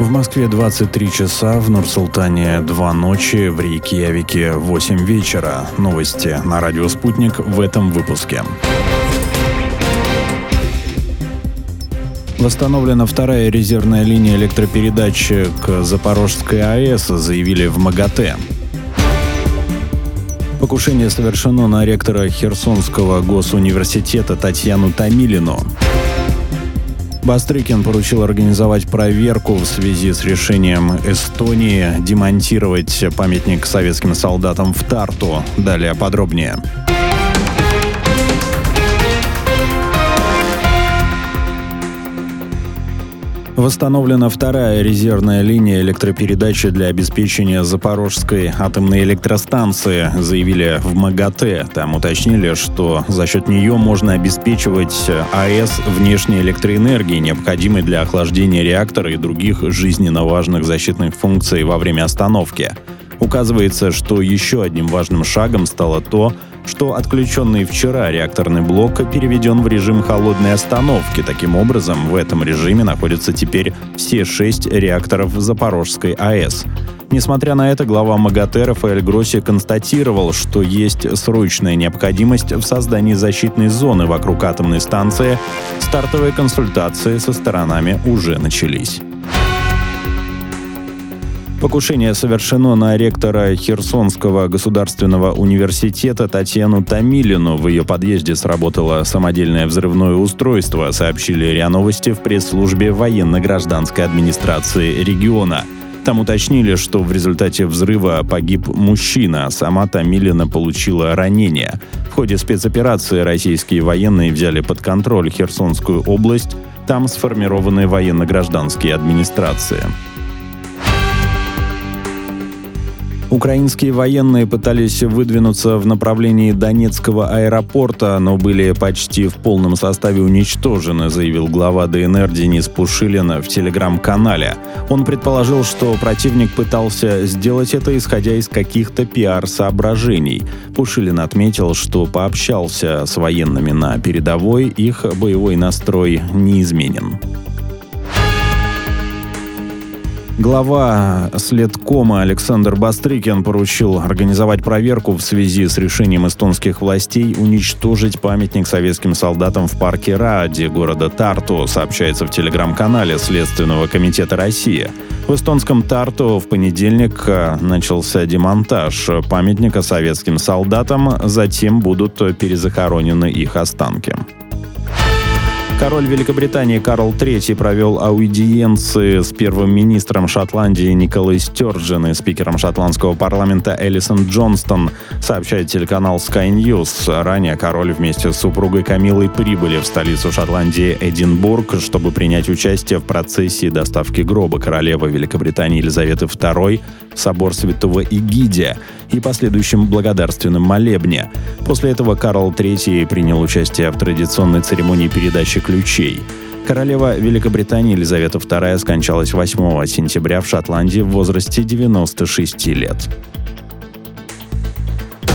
В Москве 23 часа, в Нур-Султане 2 ночи, в Рейкьявике 8 вечера. Новости на радио «Спутник» в этом выпуске. Восстановлена вторая резервная линия электропередачи к Запорожской АЭС, заявили в МАГАТЭ. Покушение совершено на ректора Херсонского госуниверситета Татьяну Томилину. Бастрыкин поручил организовать проверку в связи с решением Эстонии демонтировать памятник советским солдатам в Тарту. Далее подробнее. Восстановлена вторая резервная линия электропередачи для обеспечения Запорожской атомной электростанции, заявили в МАГАТЭ. Там уточнили, что за счет нее можно обеспечивать АЭС внешней электроэнергией, необходимой для охлаждения реактора и других жизненно важных защитных функций во время остановки. Указывается, что еще одним важным шагом стало то, что отключенный вчера реакторный блок переведен в режим холодной остановки. Таким образом, в этом режиме находятся теперь все 6 реакторов Запорожской АЭС. Несмотря на это, глава МАГАТЭ Рафаэль Гросси констатировал, что есть срочная необходимость в создании защитной зоны вокруг атомной станции. Стартовые консультации со сторонами уже начались. Покушение совершено на ректора Херсонского государственного университета Татьяну Томилину. В ее подъезде сработало самодельное взрывное устройство, сообщили РИА Новости в пресс-службе военно-гражданской администрации региона. Там уточнили, что в результате взрыва погиб мужчина, а сама Томилина получила ранение. В ходе спецоперации российские военные взяли под контроль Херсонскую область. Там сформированы военно-гражданские администрации. Украинские военные пытались выдвинуться в направлении Донецкого аэропорта, но были почти в полном составе уничтожены, заявил глава ДНР Денис Пушилин в телеграм-канале. Он предположил, что противник пытался сделать это, исходя из каких-то пиар-соображений. Пушилин отметил, что пообщался с военными на передовой, их боевой настрой неизменен. Глава следкома Александр Бастрыкин поручил организовать проверку в связи с решением эстонских властей уничтожить памятник советским солдатам в парке Раади города Тарту, сообщается в телеграм-канале Следственного комитета России. В эстонском Тарту в понедельник начался демонтаж памятника советским солдатам, затем будут перезахоронены их останки. Король Великобритании Карл III провел аудиенции с первым министром Шотландии Николой Стёрджен и спикером шотландского парламента Элисон Джонстон, сообщает телеканал Sky News. Ранее король вместе с супругой Камилой прибыли в столицу Шотландии Эдинбург, чтобы принять участие в процессии доставки гроба королевы Великобритании Елизаветы II в собор Святого Эгидия и последующем благодарственном молебне. После этого Карл III принял участие в традиционной церемонии передачи ключей. Королева Великобритании Елизавета II скончалась 8 сентября в Шотландии в возрасте 96 лет.